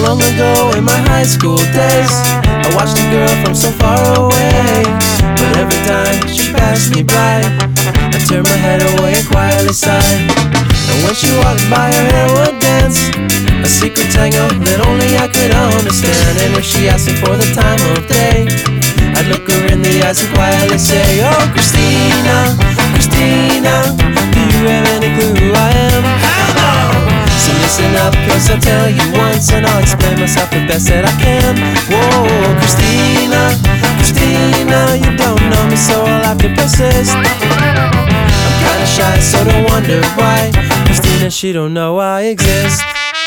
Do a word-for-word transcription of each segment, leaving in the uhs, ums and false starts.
long ago in my high school days, I watched a girl from so far away, but every time she passed me by, I turned my head away and quietly sighed. And when she walked by, her hair would dance, a secret tango that only I could understand. And if she asked me for the time of day, I'd look her in the eyes and quietly say, oh, Christina, Christina, do you have any clue who I am? Hell no! So listen up, cause I'll tell you once, and I'll explain myself the best that I can. Whoa, Christina, Christina, you don't know me, so I'll have to persist. I'm kinda shy, so don't wonder why Christina, she don't know I exist.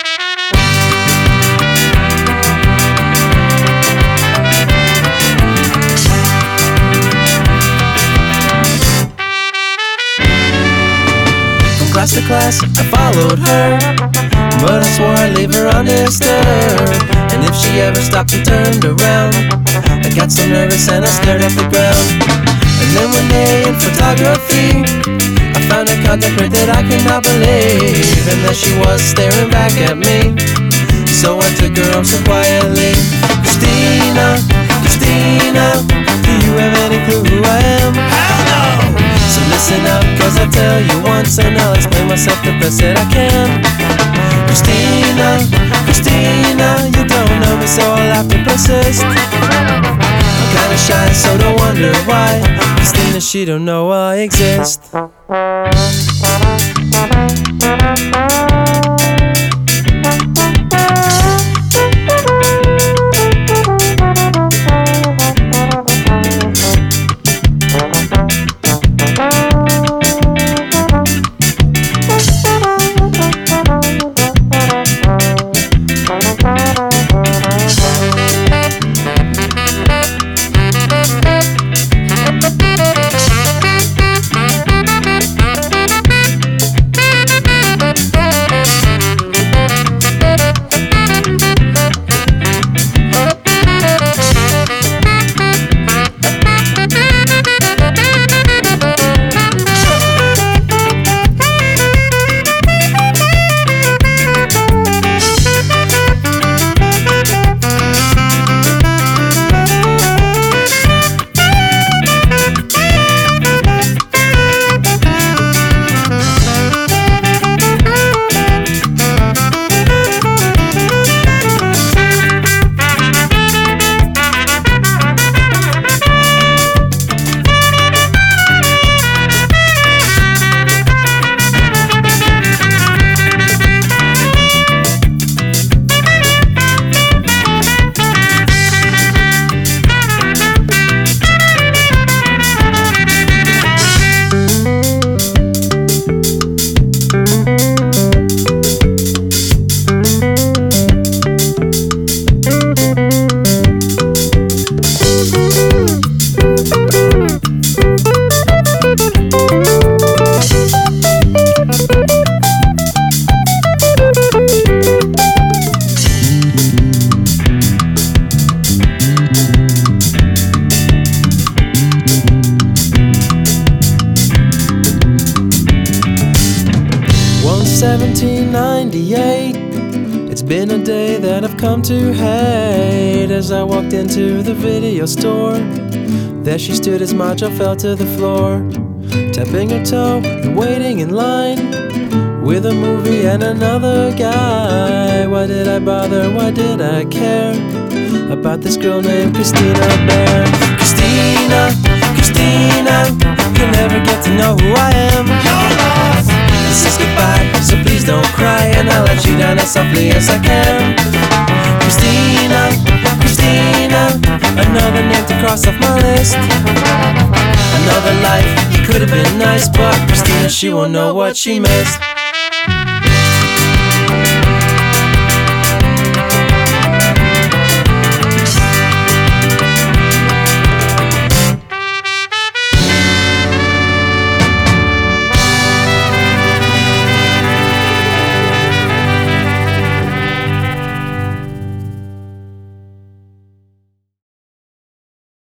Class to class, I followed her, but I swore I'd leave her undisturbed. And if she ever stopped and turned around, I got so nervous and I stared at the ground. And then one day in photography, I found a contact print that I could not believe, and there she was staring back at me. So I took her home so quietly. Christina, Christina, do you have any clue who I am? Hell no! So listen up, cause I'll tell you once, and I'll explain myself the best that I can. Christina, Christina, you don't know me, so I'll have to persist. I'm kinda shy, so don't wonder why Christina, she don't know I exist. seventeen ninety-eight, it's been a day that I've come to hate. As I walked into the video store, there she stood as my jaw fell to the floor, tapping her toe and waiting in line with a movie and another guy. Why did I bother, why did I care about this girl named Christina Bear? Christina, Christina, you'll never get to know who I am. You're lost. This is goodbye, so please don't cry, and I'll let you down as softly as I can. Christina, Christina, another name to cross off my list. Another life, it could have been nice, but Christina, she won't know what she missed.